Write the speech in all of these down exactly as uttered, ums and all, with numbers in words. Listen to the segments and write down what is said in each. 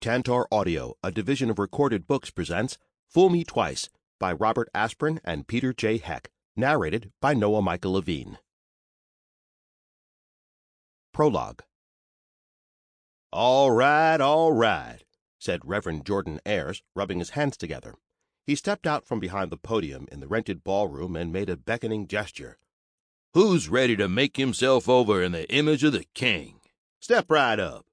Tantor Audio, a division of Recorded Books, presents Fool Me Twice by Robert Asprin and Peter J. Heck, narrated by Noah Michael Levine. Prologue. "All right, all right," said Reverend Jordan Ayres, rubbing his hands together. He stepped out from behind the podium in the rented ballroom and made a beckoning gesture. "Who's ready to make himself over in the image of the king? Step right up."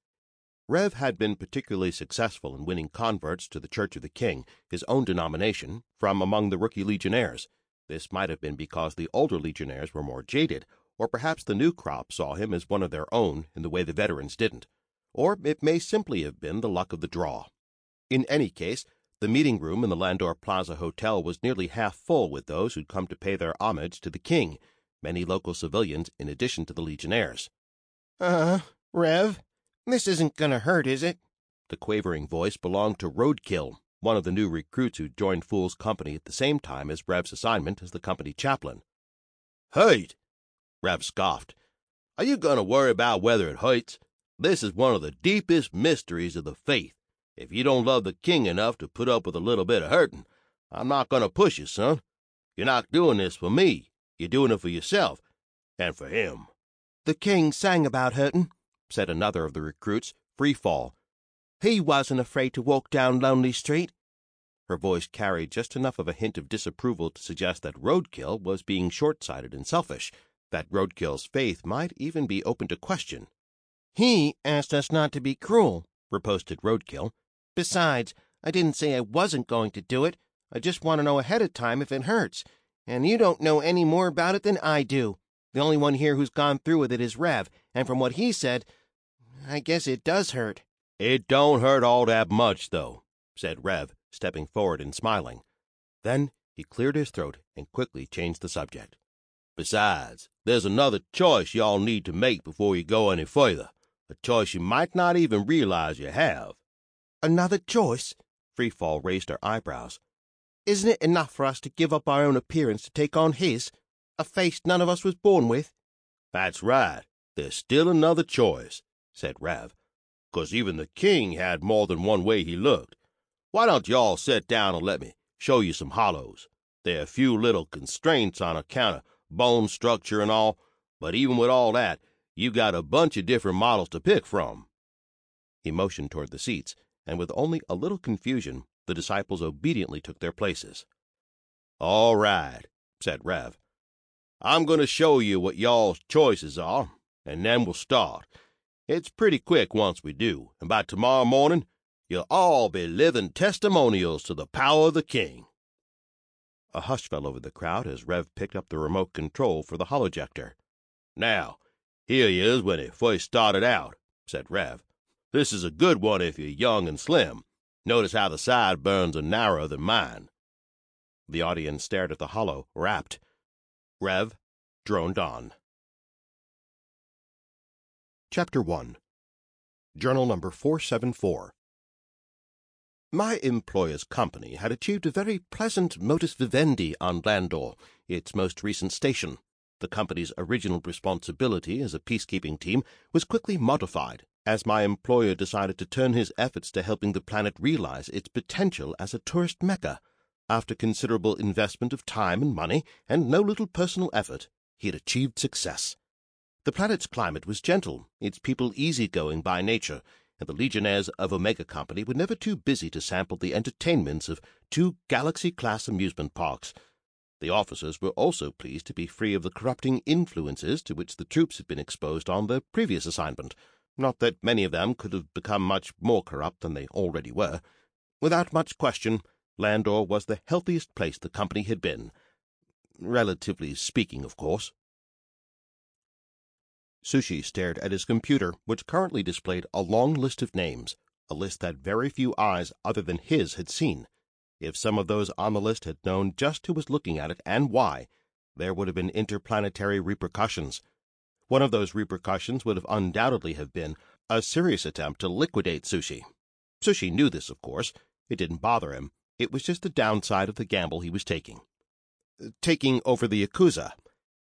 Rev had been particularly successful in winning converts to the Church of the King, his own denomination, from among the rookie legionnaires. This might have been because the older legionnaires were more jaded, or perhaps the new crop saw him as one of their own in the way the veterans didn't. Or it may simply have been the luck of the draw. In any case, the meeting room in the Landor Plaza Hotel was nearly half full with those who'd come to pay their homage to the king, many local civilians in addition to the legionnaires. Uh, Rev, this isn't gonna hurt, is it? The quavering voice belonged to Roadkill, one of the new recruits who joined Fool's company at the same time as Rev's assignment as the company chaplain. "Hurt?" Rev scoffed. "Are you going to worry about whether it hurts? This is one of the deepest mysteries of the faith. If you don't love the king enough to put up with a little bit of hurting, I'm not going to push you, son. You're not doing this for me. You're doing it for yourself and for him." "The king sang about hurting," said another of the recruits, Freefall. "He wasn't afraid to walk down Lonely Street." Her voice carried just enough of a hint of disapproval to suggest that Roadkill was being short-sighted and selfish, that Roadkill's faith might even be open to question. "He asked us not to be cruel," riposted Roadkill. "Besides, I didn't say I wasn't going to do it. I just want to know ahead of time if it hurts. And you don't know any more about it than I do. The only one here who's gone through with it is Rev, and from what he said, I guess it does hurt." "It don't hurt all that much, though," said Rev, stepping forward and smiling. Then he cleared his throat and quickly changed the subject. "Besides, there's another choice y'all need to make before you go any further, a choice you might not even realize you have." "Another choice?" Freefall raised her eyebrows. "Isn't it enough for us to give up our own appearance to take on his? A face none of us was born with?" "That's right. There's still another choice," said Rev. "'Cause even the king had more than one way he looked. Why don't you all sit down and let me show you some hollows? There are a few little constraints on account of bone structure and all, but even with all that, you got a bunch of different models to pick from." He motioned toward the seats, and with only a little confusion, the disciples obediently took their places. "All right," said Rev. "I'm going to show you what y'all's choices are, and then we'll start. It's pretty quick once we do, and by tomorrow morning, you'll all be living testimonials to the power of the king." A hush fell over the crowd as Rev picked up the remote control for the holojector. "Now, here he is when he first started out," said Rev. "This is a good one if you're young and slim. Notice how the sideburns are narrower than mine." The audience stared at the holo, rapt. Rev droned on. Chapter one. Journal number four seventy-four. My employer's company had achieved a very pleasant modus vivendi on Landor, its most recent station. The company's original responsibility as a peacekeeping team was quickly modified, as my employer decided to turn his efforts to helping the planet realize its potential as a tourist mecca. After considerable investment of time and money, and no little personal effort, he had achieved success. The planet's climate was gentle, its people easygoing by nature, and the legionnaires of Omega Company were never too busy to sample the entertainments of two Galaxy-class amusement parks. The officers were also pleased to be free of the corrupting influences to which the troops had been exposed on their previous assignment. Not that many of them could have become much more corrupt than they already were. Without much question, Landor was the healthiest place the company had been. Relatively speaking, of course. Sushi stared at his computer, which currently displayed a long list of names, a list that very few eyes other than his had seen. If some of those on the list had known just who was looking at it and why, there would have been interplanetary repercussions. One of those repercussions would have undoubtedly have been a serious attempt to liquidate Sushi. Sushi knew this, of course. It didn't bother him. It was just the downside of the gamble he was taking. Taking over the Yakuza.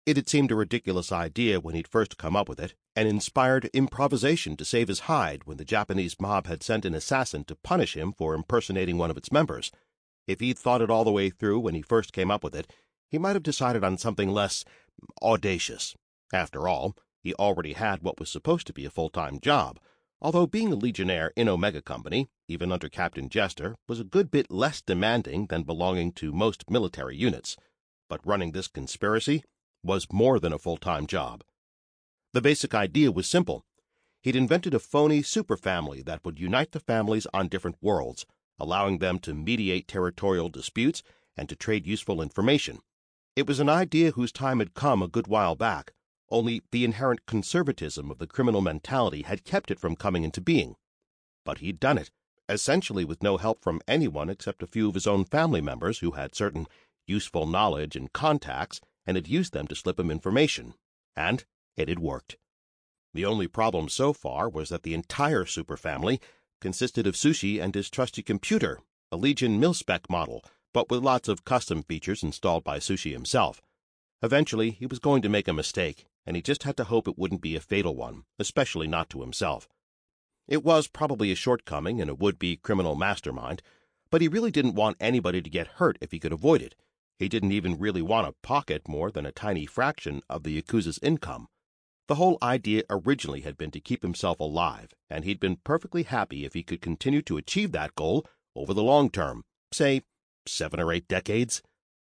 It had seemed a ridiculous idea when he'd first come up with it, and inspired improvisation to save his hide when the Japanese mob had sent an assassin to punish him for impersonating one of its members. If he'd thought it all the way through when he first came up with it, he might have decided on something less audacious. After all, he already had what was supposed to be a full-time job, although being a Legionnaire in Omega Company, even under Captain Jester, was a good bit less demanding than belonging to most military units. But running this conspiracy was more than a full-time job. The basic idea was simple. He'd invented a phony superfamily that would unite the families on different worlds, allowing them to mediate territorial disputes and to trade useful information. It was an idea whose time had come a good while back, only the inherent conservatism of the criminal mentality had kept it from coming into being. But he'd done it, essentially with no help from anyone except a few of his own family members who had certain useful knowledge and contacts and had used them to slip him information. And it had worked. The only problem so far was that the entire superfamily consisted of Sushi and his trusty computer, a Legion mil-spec model, but with lots of custom features installed by Sushi himself. Eventually, he was going to make a mistake, and he just had to hope it wouldn't be a fatal one, especially not to himself. It was probably a shortcoming in a would-be criminal mastermind, but he really didn't want anybody to get hurt if he could avoid it. He didn't even really want to pocket more than a tiny fraction of the Yakuza's income. The whole idea originally had been to keep himself alive, and he'd been perfectly happy if he could continue to achieve that goal over the long term, say, seven or eight decades.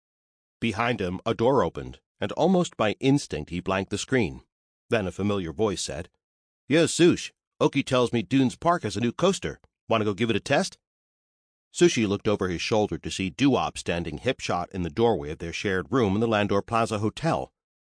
Behind him, a door opened, and almost by instinct he blanked the screen. Then a familiar voice said, "Yes, Sush. Oki tells me Dunes Park has a new coaster. Want to go give it a test?" Sushi looked over his shoulder to see Doo-Wop standing hip-shot in the doorway of their shared room in the Landor Plaza Hotel.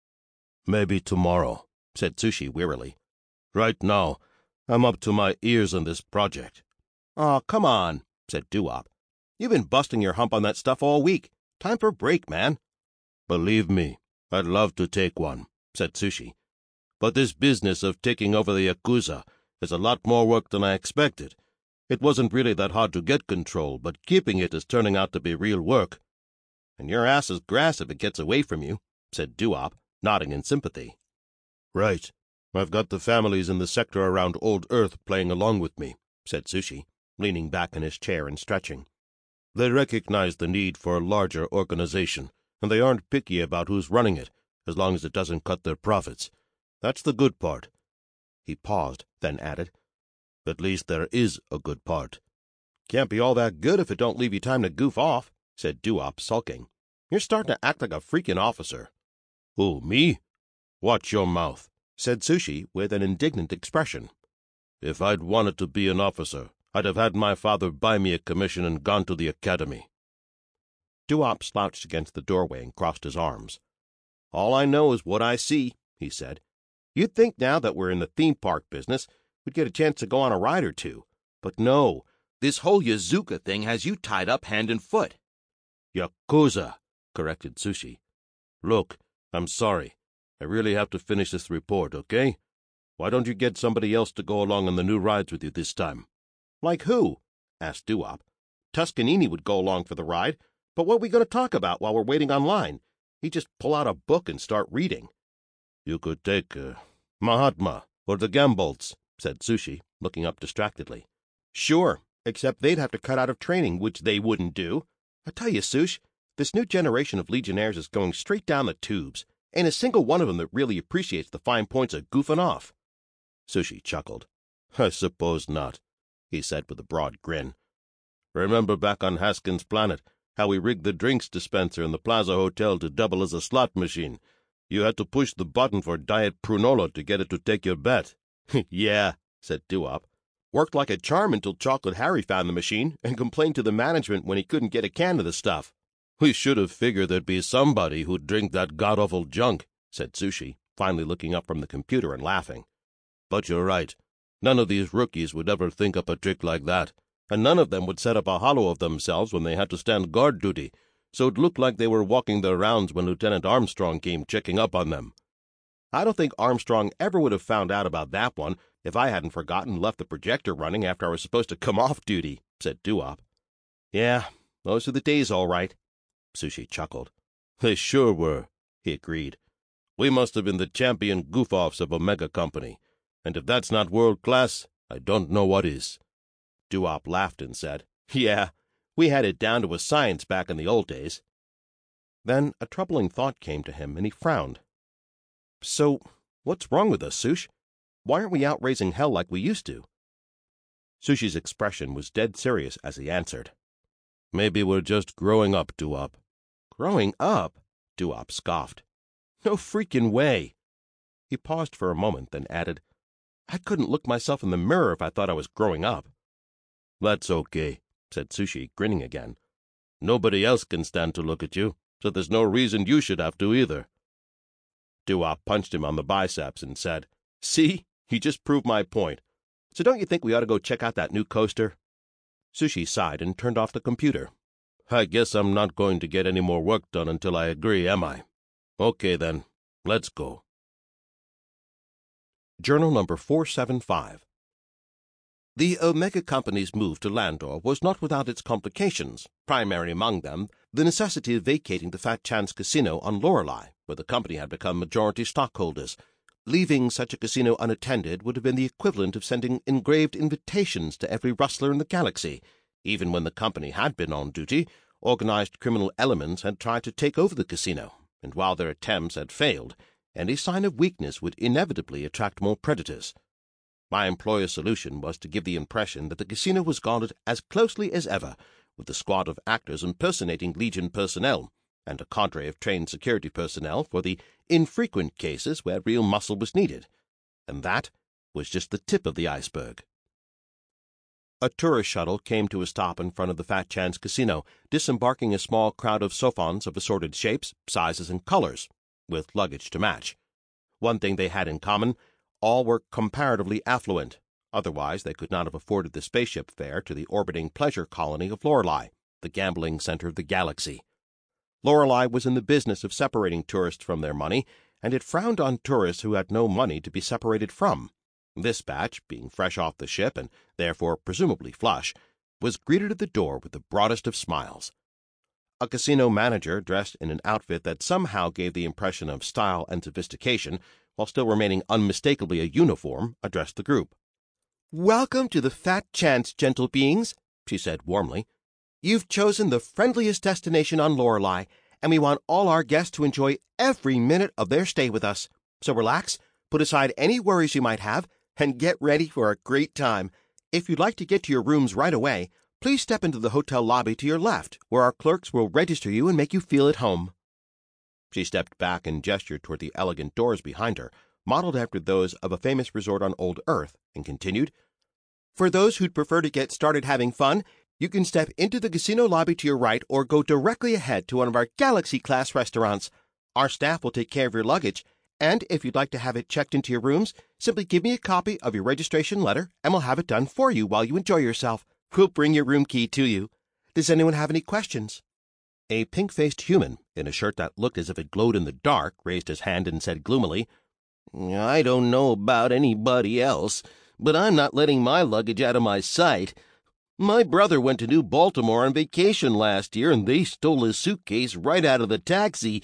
"Maybe tomorrow," said Sushi wearily. "Right now, I'm up to my ears in this project." "Aw, come on," said Doo-Wop. "You've been busting your hump on that stuff all week. Time for a break, man." "Believe me, I'd love to take one," said Sushi. "But this business of taking over the Yakuza is a lot more work than I expected. It wasn't really that hard to get control, but keeping it is turning out to be real work." "And your ass is grass if it gets away from you," said Doo-Wop, nodding in sympathy. "Right. I've got the families in the sector around Old Earth playing along with me," said Sushi, leaning back in his chair and stretching. "They recognize the need for a larger organization, and they aren't picky about who's running it, as long as it doesn't cut their profits. That's the good part." He paused, then added, "At least there is a good part." "Can't be all that good if it don't leave you time to goof off," said Doo-Wop, sulking. "You're starting to act like a freaking officer." "Who, me? Watch your mouth," said Sushi with an indignant expression. "If I'd wanted to be an officer, I'd have had my father buy me a commission and gone to the academy." Doo-Wop slouched against the doorway and crossed his arms. "All I know is what I see," he said. "You'd think now that we're in the theme park business, we'd get a chance to go on a ride or two. But no, this whole Yazuka thing has you tied up hand and foot." "Yakuza," corrected Sushi. "Look, I'm sorry. I really have to finish this report, okay? Why don't you get somebody else to go along on the new rides with you this time?" "Like who?" asked Doo-Wop. "Tuscanini would go along for the ride, but what are we going to talk about while we're waiting online? He'd just pull out a book and start reading." "You could take uh, Mahatma or the Gambolts," said Sushi, looking up distractedly. "Sure, except they'd have to cut out of training, which they wouldn't do. I tell you, Sush, this new generation of Legionnaires is going straight down the tubes. Ain't a single one of them that really appreciates the fine points of goofing off." Sushi chuckled. "I suppose not," he said with a broad grin. "Remember back on Haskins' planet, how we rigged the drinks dispenser in the Plaza Hotel to double as a slot machine? You had to push the button for Diet Prunola to get it to take your bet." "Yeah," said Doo-Wop. "Worked like a charm until Chocolate Harry found the machine and complained to the management when he couldn't get a can of the stuff." "We should have figured there'd be somebody who'd drink that god-awful junk," said Sushi, finally looking up from the computer and laughing. "But you're right. None of these rookies would ever think up a trick like that, and none of them would set up a hollow of themselves when they had to stand guard duty, so it looked like they were walking their rounds when Lieutenant Armstrong came checking up on them." "I don't think Armstrong ever would have found out about that one if I hadn't forgotten and left the projector running after I was supposed to come off duty," said Doo-Wop. "Yeah, those are the days, all right." Sushi chuckled. "They sure were," he agreed. We must have been the champion goof-offs of Omega Company, and if that's not world-class, I don't know what is." Doo-Wop laughed and said, "Yeah, we had it down to a science back in the old days." Then a troubling thought came to him, and he frowned. "So, what's wrong with us, Sush? Why aren't we out raising hell like we used to?" Sushi's expression was dead serious as he answered, "Maybe we're just growing up, Doo-Wop." "Growing up?" Doo-Wop scoffed. "No freaking way." He paused for a moment, then added, "I couldn't look myself in the mirror if I thought I was growing up." "That's okay," said Sushi, grinning again. "Nobody else can stand to look at you, so there's no reason you should have to either." Doo-Wop punched him on the biceps and said, "See? He just proved my point. So don't you think we ought to go check out that new coaster?" Sushi sighed and turned off the computer. "I guess I'm not going to get any more work done until I agree, am I? Okay, then. Let's go." Journal number four seventy-five. The Omega Company's move to Landor was not without its complications, primary among them the necessity of vacating the Fat Chance Casino on Lorelei, where the company had become majority stockholders. Leaving such a casino unattended would have been the equivalent of sending engraved invitations to every rustler in the galaxy. Even when the company had been on duty, organized criminal elements had tried to take over the casino, and while their attempts had failed, any sign of weakness would inevitably attract more predators. My employer's solution was to give the impression that the casino was guarded as closely as ever, with a squad of actors impersonating Legion personnel, and a cadre of trained security personnel for the infrequent cases where real muscle was needed. And that was just the tip of the iceberg. A tourist shuttle came to a stop in front of the Fat Chance Casino, disembarking a small crowd of Sophons of assorted shapes, sizes, and colors, with luggage to match. One thing they had in common: all were comparatively affluent. Otherwise, they could not have afforded the spaceship fare to the orbiting pleasure colony of Lorelei, the gambling center of the galaxy. Lorelei was in the business of separating tourists from their money, and it frowned on tourists who had no money to be separated from. This batch, being fresh off the ship and therefore presumably flush, was greeted at the door with the broadest of smiles. A casino manager, dressed in an outfit that somehow gave the impression of style and sophistication, while still remaining unmistakably a uniform, addressed the group. "Welcome to the Fat Chance, gentle beings," she said warmly. "You've chosen the friendliest destination on Lorelei, and we want all our guests to enjoy every minute of their stay with us. So relax, put aside any worries you might have, and get ready for a great time. If you'd like to get to your rooms right away, please step into the hotel lobby to your left, where our clerks will register you and make you feel at home." She stepped back and gestured toward the elegant doors behind her, modeled after those of a famous resort on old Earth, and continued, "For those who'd prefer to get started having fun, you can step into the casino lobby to your right or go directly ahead to one of our Galaxy-class restaurants. Our staff will take care of your luggage, and if you'd like to have it checked into your rooms, simply give me a copy of your registration letter, and we'll have it done for you while you enjoy yourself. We'll bring your room key to you. Does anyone have any questions?" A pink-faced human, in a shirt that looked as if it glowed in the dark, raised his hand and said gloomily, "I don't know about anybody else, but I'm not letting my luggage out of my sight. My brother went to New Baltimore on vacation last year, and they stole his suitcase right out of the taxi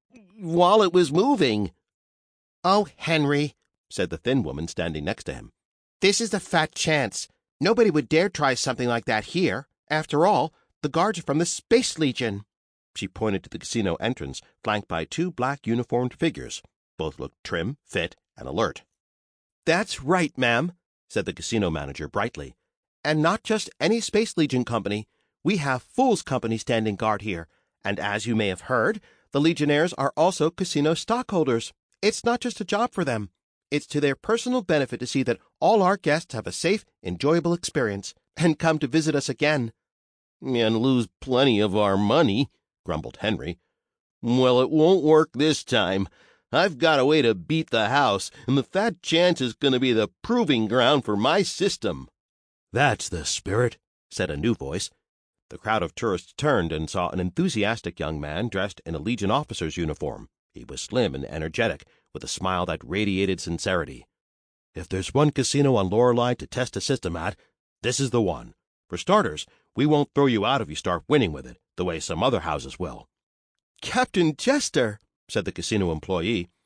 while it was moving." "Oh, Henry," said the thin woman standing next to him. "This is the Fat Chance. Nobody would dare try something like that here. After all, the guards are from the Space Legion." She pointed to the casino entrance, flanked by two black uniformed figures. Both looked trim, fit, and alert. "That's right, ma'am," said the casino manager brightly. "And not just any Space Legion company. We have Fool's Company standing guard here, and as you may have heard, the Legionnaires are also casino stockholders. It's not just a job for them. It's to their personal benefit to see that all our guests have a safe, enjoyable experience, and come to visit us again." "And lose plenty of our money," grumbled Henry. "Well, it won't work this time. I've got a way to beat the house, and the Fat Chance is going to be the proving ground for my system." "That's the spirit," said a new voice. The crowd of tourists turned and saw an enthusiastic young man dressed in a Legion officer's uniform. He was slim and energetic, with a smile that radiated sincerity. "If there's one casino on Lorelei to test a system at, this is the one. For starters, we won't throw you out if you start winning with it, the way some other houses will." "Captain Jester," said the casino employee.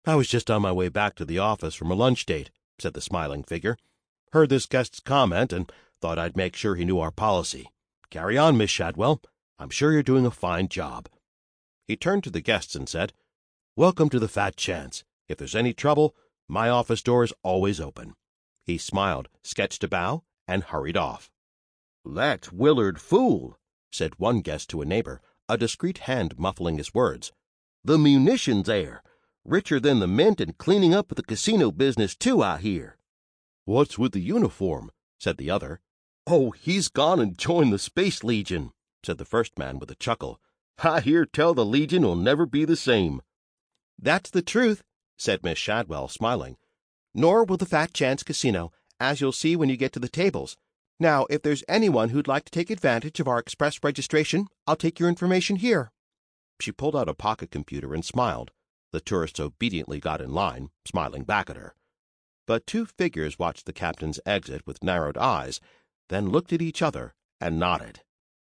"I was just on my way back to the office from a lunch date," said the smiling figure. "Heard this guest's comment and thought I'd make sure he knew our policy. Carry on, Miss Shadwell. I'm sure you're doing a fine job." He turned to the guests and said, "Welcome to the Fat Chance. If there's any trouble, my office door is always open." He smiled, sketched a bow, and hurried off. "That Willard fool," said one guest to a neighbor, a discreet hand muffling his words. "The munitions heir. Richer than the mint and cleaning up the casino business, too, I hear." "What's with the uniform?" said the other. "Oh, he's gone and joined the Space Legion," said the first man with a chuckle. "I hear tell the Legion will never be the same." "That's the truth," said Miss Shadwell, smiling. "Nor will the Fat Chance Casino, as you'll see when you get to the tables. Now, if there's anyone who'd like to take advantage of our express registration, I'll take your information here." She pulled out a pocket computer and smiled. The tourists obediently got in line, smiling back at her. But two figures watched the captain's exit with narrowed eyes, then looked at each other and nodded.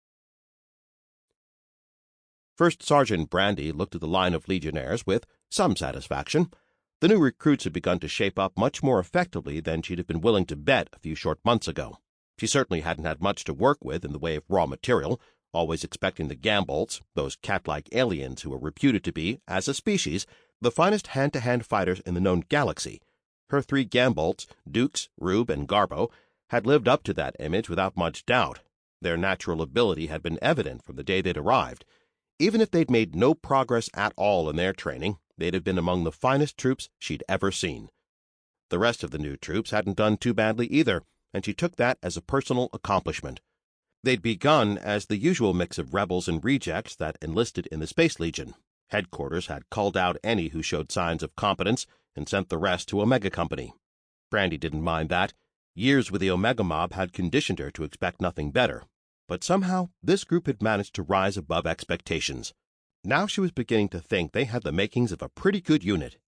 First Sergeant Brandy looked at the line of legionnaires with some satisfaction. The new recruits had begun to shape up much more effectively than she'd have been willing to bet a few short months ago. She certainly hadn't had much to work with in the way of raw material, always expecting the Gambolts, those cat-like aliens who were reputed to be, as a species, the finest hand-to-hand fighters in the known galaxy. Her three Gambolts, Dukes, Rube, and Garbo, had lived up to that image without much doubt. Their natural ability had been evident from the day they'd arrived. Even if they'd made no progress at all in their training, they'd have been among the finest troops she'd ever seen. The rest of the new troops hadn't done too badly either, and she took that as a personal accomplishment. They'd begun as the usual mix of rebels and rejects that enlisted in the Space Legion. Headquarters had culled out any who showed signs of competence and sent the rest to Omega Company. Brandy didn't mind that. Years with the Omega Mob had conditioned her to expect nothing better. But somehow this group had managed to rise above expectations. Now she was beginning to think they had the makings of a pretty good unit.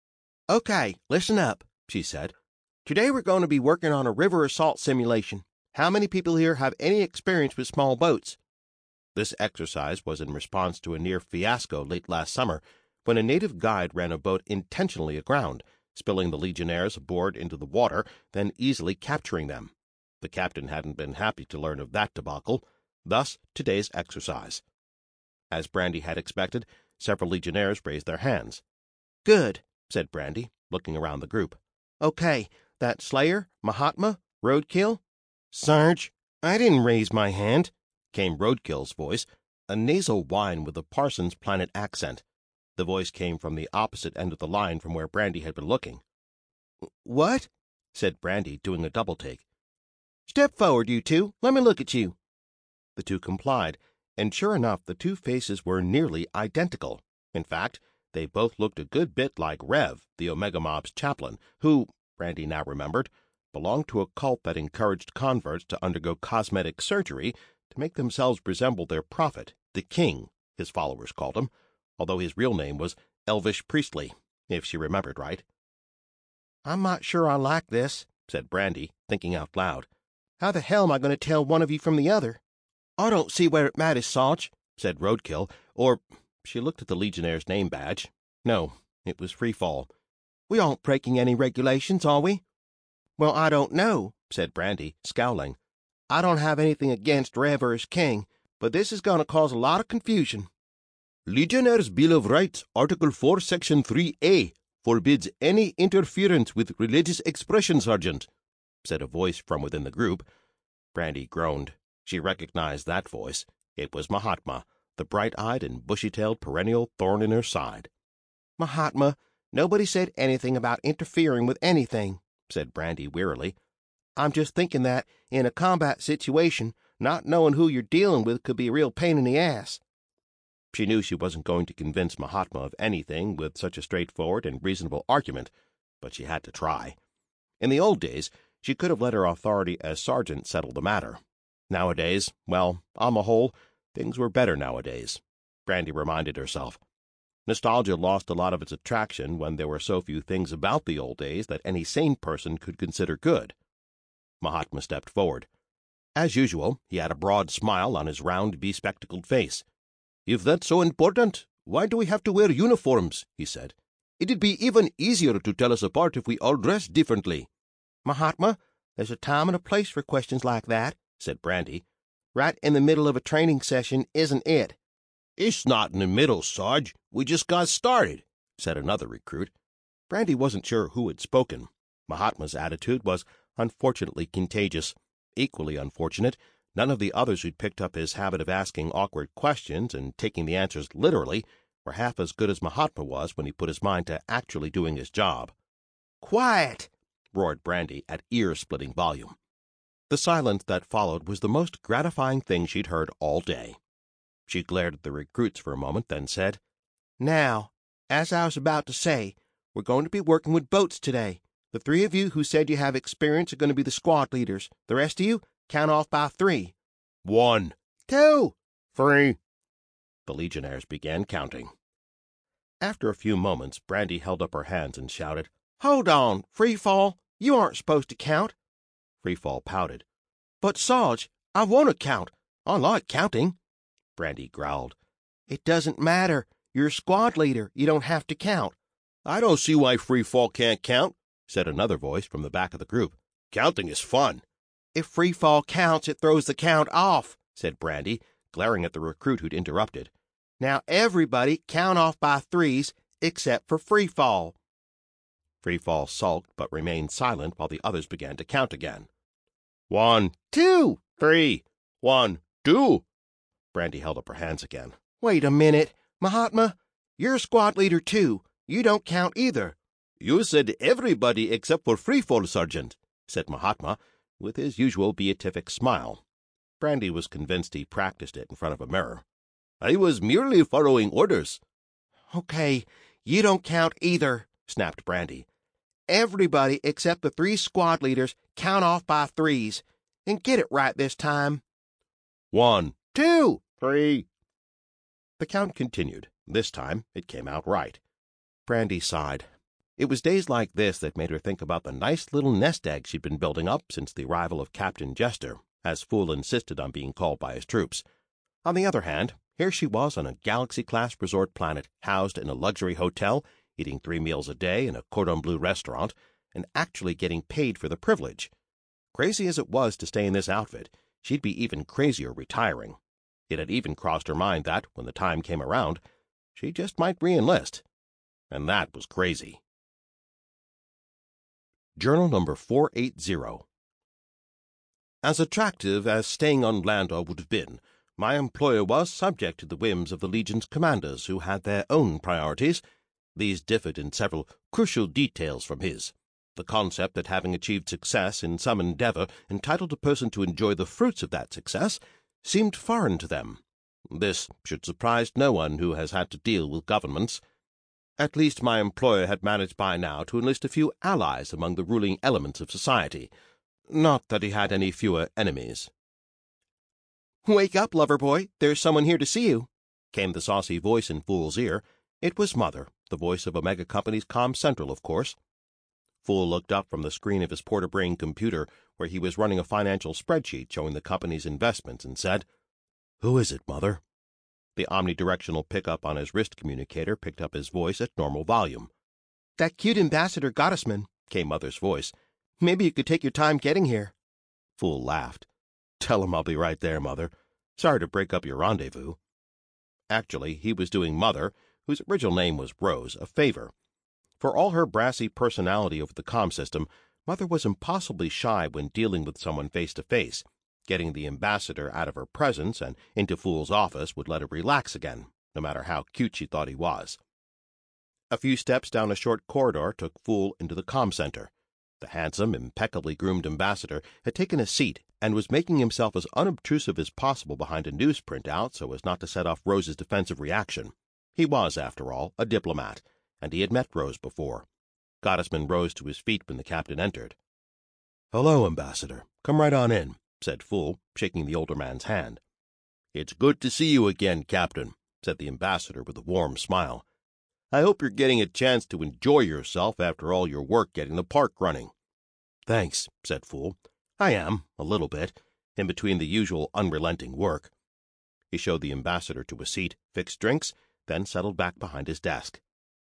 "Okay, listen up," she said. "Today we're going to be working on a river assault simulation. How many people here have any experience with small boats?" This exercise was in response to a near fiasco late last summer, when a native guide ran a boat intentionally aground, spilling the legionnaires aboard into the water, then easily capturing them. The captain hadn't been happy to learn of that debacle. Thus, today's exercise. As Brandy had expected, several legionnaires raised their hands. "Good," said Brandy, looking around the group. "Okay, that's Slayer, Mahatma, Roadkill." "Sarge, I didn't raise my hand," came Roadkill's voice, a nasal whine with a Parsons Planet accent. The voice came from the opposite end of the line from where Brandy had been looking. "What?" said Brandy, doing a double-take. "Step forward, you two. Let me look at you." The two complied, and sure enough the two faces were nearly identical. In fact, they both looked a good bit like Rev, the Omega Mob's chaplain, who, Brandy now remembered, belonged to a cult that encouraged converts to undergo cosmetic surgery to make themselves resemble their prophet, the King, his followers called him, although his real name was Elvish Priestley, if she remembered right. "I'm not sure I like this," said Brandy, thinking out loud. "How the hell am I going to tell one of you from the other?" "I don't see where it matters, Sarge," said Roadkill, or she looked at the Legionnaire's name badge. No, it was free fall. "We aren't breaking any regulations, are we?" "Well, I don't know," said Brandy, scowling. "I don't have anything against Rev or his king, but this is going to cause a lot of confusion." "Legionnaire's Bill of Rights, Article four, Section three A, forbids any interference with religious expression, Sergeant," said a voice from within the group. Brandy groaned. She recognized that voice. It was Mahatma, the bright-eyed and bushy-tailed perennial thorn in her side. "Mahatma, nobody said anything about interfering with anything," said Brandy wearily. "I'm just thinking that, in a combat situation, not knowing who you're dealing with could be a real pain in the ass." She knew she wasn't going to convince Mahatma of anything with such a straightforward and reasonable argument, but she had to try. In the old days, she could have let her authority as sergeant settle the matter. Nowadays, well, on the whole, things were better nowadays, Brandy reminded herself. Nostalgia lost a lot of its attraction when there were so few things about the old days that any sane person could consider good. Mahatma stepped forward. As usual, he had a broad smile on his round, bespectacled face. "If that's so important, why do we have to wear uniforms?" he said. It'd be even easier to tell us apart if we all dressed differently. Mahatma, there's a time and a place for questions like that, said Brandy. Right in the middle of a training session isn't it? It's not in the middle, Sarge. We just got started, said another recruit. Brandy wasn't sure who had spoken. Mahatma's attitude was unfortunately contagious. Equally unfortunate, none of the others who'd picked up his habit of asking awkward questions and taking the answers literally were half as good as Mahatma was when he put his mind to actually doing his job. "Quiet!" roared Brandy at ear-splitting volume. The silence that followed was the most gratifying thing she'd heard all day. She glared at the recruits for a moment, then said, "Now, as I was about to say, we're going to be working with boats today. The three of you who said you have experience are going to be the squad leaders. The rest of you, count off by three. One. Two. Three. The Legionnaires began counting. After a few moments, Brandy held up her hands and shouted, "Hold on, Freefall. You aren't supposed to count." Freefall pouted. "But, Sarge, I want to count. I like counting." Brandy growled. "It doesn't matter. You're a squad leader. You don't have to count." "I don't see why Freefall can't count," said another voice from the back of the group. "Counting is fun." "If Freefall counts, it throws the count off," said Brandy, glaring at the recruit who'd interrupted. "Now everybody count off by threes, except for Freefall." Freefall sulked but remained silent while the others began to count again. One. Two. Three. One. Two. Brandy held up her hands again. "Wait a minute. Mahatma, you're a squad leader, too. You don't count either." "You said everybody except for Freefall, Sergeant," said Mahatma, with his usual beatific smile. Brandy was convinced he practiced it in front of a mirror. "I was merely following orders." "Okay, you don't count either," snapped Brandy. "Everybody except the three squad leaders count off by threes. And get it right this time." One. Two. Three. The count continued. This time it came out right. Brandy sighed. It was days like this that made her think about the nice little nest egg she'd been building up since the arrival of Captain Jester, as Fool insisted on being called by his troops. On the other hand, here she was on a Galaxy-class resort planet, housed in a luxury hotel, eating three meals a day in a cordon bleu restaurant, and actually getting paid for the privilege. Crazy as it was to stay in this outfit, she'd be even crazier retiring. It had even crossed her mind that, when the time came around, she just might re-enlist. And that was crazy. Journal number four eighty. As attractive as staying on Landor would have been, my employer was subject to the whims of the Legion's commanders, who had their own priorities. These differed in several crucial details from his. The concept that having achieved success in some endeavor entitled a person to enjoy the fruits of that success seemed foreign to them. This should surprise no one who has had to deal with governments. At least my employer had managed by now to enlist a few allies among the ruling elements of society. Not that he had any fewer enemies. "Wake up, lover boy. There's someone here to see you," came the saucy voice in Fool's ear. It was Mother, the voice of Omega Company's comm central, of course. Fool looked up from the screen of his Porter-Brain computer, where he was running a financial spreadsheet showing the company's investments, and said, "Who is it, Mother?" The omnidirectional pickup on his wrist communicator picked up his voice at normal volume. "That cute Ambassador Gottesman," came Mother's voice. "Maybe you could take your time getting here." Fool laughed. "Tell him I'll be right there, Mother. Sorry to break up your rendezvous." Actually, he was doing Mother, whose original name was Rose, a favor. For all her brassy personality over the comm system, Mother was impossibly shy when dealing with someone face-to-face. Getting the ambassador out of her presence and into Fool's office would let her relax again, no matter how cute she thought he was. A few steps down a short corridor took Fool into the comm center. The handsome, impeccably groomed ambassador had taken a seat and was making himself as unobtrusive as possible behind a news printout so as not to set off Rose's defensive reaction. He was, after all, a diplomat, and he had met Rose before. Gottesman rose to his feet when the captain entered. "Hello, Ambassador. Come right on in," said Fool, shaking the older man's hand. "It's good to see you again, Captain," said the ambassador with a warm smile. "I hope you're getting a chance to enjoy yourself after all your work getting the park running." "Thanks," said Fool. "I am, a little bit, in between the usual unrelenting work." He showed the ambassador to a seat, fixed drinks, then settled back behind his desk.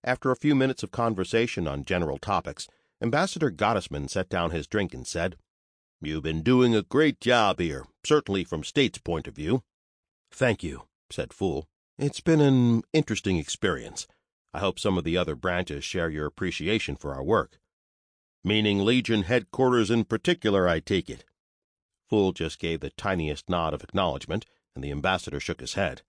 After a few minutes of conversation on general topics, Ambassador Gottesman set down his drink and said, "You've been doing a great job here, certainly from State's point of view." "Thank you," said Fool. "It's been an interesting experience. I hope some of the other branches share your appreciation for our work." "Meaning Legion headquarters in particular, I take it." Fool just gave the tiniest nod of acknowledgment, and the ambassador shook his head.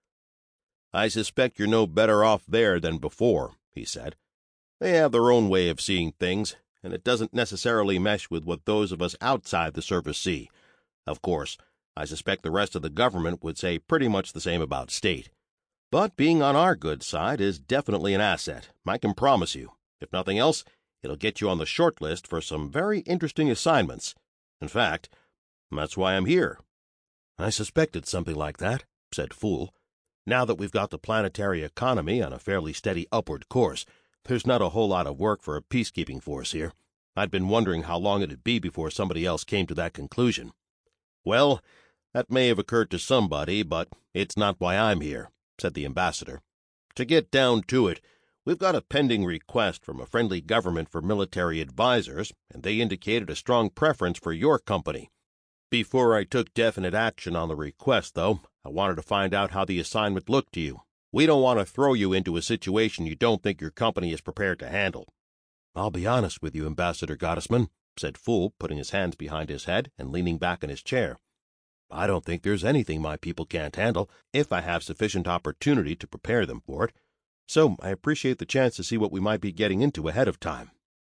"I suspect you're no better off there than before," he said. "They have their own way of seeing things, and it doesn't necessarily mesh with what those of us outside the service see. Of course, I suspect the rest of the government would say pretty much the same about State. But being on our good side is definitely an asset, I can promise you. If nothing else, it'll get you on the short list for some very interesting assignments. In fact, that's why I'm here." "I suspected something like that," said Fool. "Now that we've got the planetary economy on a fairly steady upward course, there's not a whole lot of work for a peacekeeping force here. I'd been wondering how long it'd be before somebody else came to that conclusion." "Well, that may have occurred to somebody, but it's not why I'm here," said the ambassador. "To get down to it, we've got a pending request from a friendly government for military advisors, and they indicated a strong preference for your company. Before I took definite action on the request, though, I wanted to find out how the assignment looked to you. We don't want to throw you into a situation you don't think your company is prepared to handle." "I'll be honest with you, Ambassador Gottesman," said Fool, putting his hands behind his head and leaning back in his chair. "I don't think there's anything my people can't handle if I have sufficient opportunity to prepare them for it. So I appreciate the chance to see what we might be getting into ahead of time."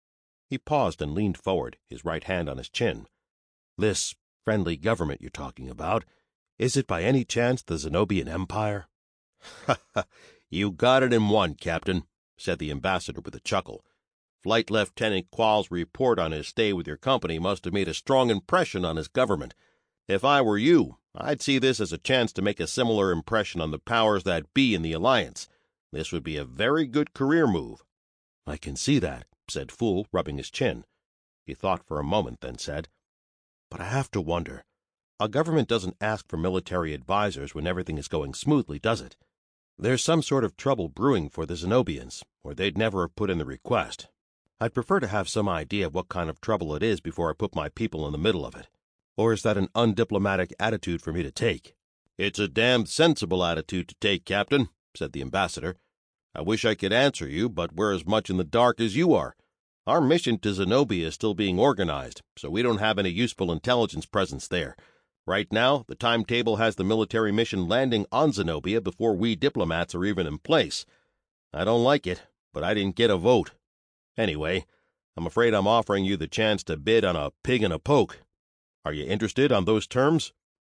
He paused and leaned forward, his right hand on his chin. "This friendly government you're talking about, is it by any chance the Zenobian Empire?" "Ha ha! You got it in one, Captain," said the ambassador with a chuckle. "Flight Lieutenant Qual's report on his stay with your company must have made a strong impression on his government. If I were you, I'd see this as a chance to make a similar impression on the powers that be in the Alliance. This would be a very good career move." "I can see that," said Fool, rubbing his chin. He thought for a moment, then said, "But I have to wonder. A government doesn't ask for military advisors when everything is going smoothly, does it? There's some sort of trouble brewing for the Zenobians, or they'd never have put in the request. I'd prefer to have some idea of what kind of trouble it is before I put my people in the middle of it. Or is that an undiplomatic attitude for me to take?" "It's a damned sensible attitude to take, Captain," said the ambassador. "I wish I could answer you, but we're as much in the dark as you are. Our mission to Zenobia is still being organized, so we don't have any useful intelligence presence there. Right now, the timetable has the military mission landing on Zenobia before we diplomats are even in place. I don't like it, but I didn't get a vote. Anyway, I'm afraid I'm offering you the chance to bid on a pig and a poke. Are you interested on those terms?"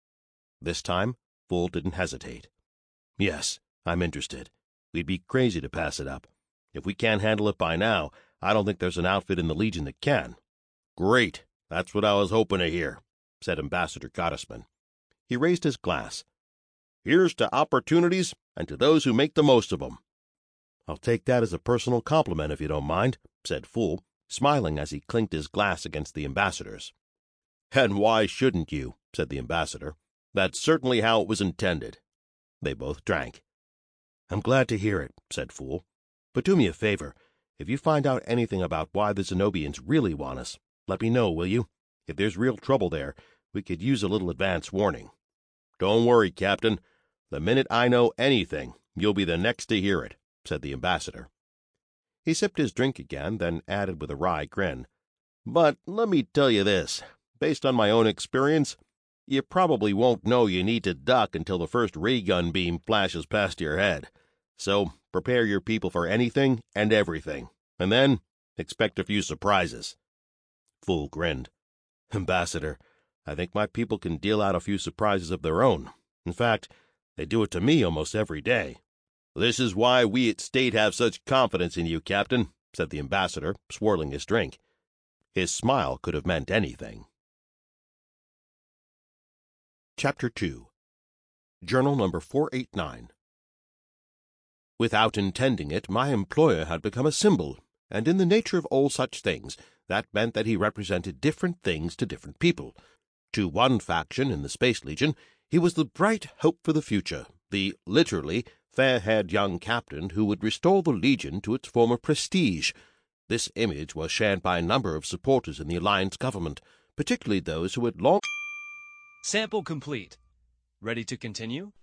This time, Fool didn't hesitate. "Yes, I'm interested. We'd be crazy to pass it up. If we can't handle it by now, I don't think there's an outfit in the Legion that can." "Great. That's what I was hoping to hear," said Ambassador Gottesman. He raised his glass. "Here's to opportunities and to those who make the most of 'em." "I'll take that as a personal compliment, if you don't mind," said Fool, smiling as he clinked his glass against the ambassador's. "And why shouldn't you?" said the ambassador. "That's certainly how it was intended." They both drank. "I'm glad to hear it," said Fool. "But do me a favor. If you find out anything about why the Zenobians really want us, let me know, will you? If there's real trouble there, we could use a little advance warning." "Don't worry, Captain. The minute I know anything, you'll be the next to hear it," said the ambassador. He sipped his drink again, then added with a wry grin, "But let me tell you this. Based on my own experience, you probably won't know you need to duck until the first ray gun beam flashes past your head. So prepare your people for anything and everything, and then expect a few surprises." Fool grinned. "Ambassador, I think my people can deal out a few surprises of their own. In fact, they do it to me almost every day." "This is why we at State have such confidence in you, Captain," said the ambassador, swirling his drink. His smile could have meant anything. Chapter two. Journal number four eighty-nine. Without intending it, my employer had become a symbol, and in the nature of all such things, that meant that he represented different things to different people. To one faction in the Space Legion, he was the bright hope for the future, the, literally, fair-haired young captain who would restore the Legion to its former prestige. This image was shared by a number of supporters in the Alliance government, particularly those who had long... Sample complete. Ready to continue?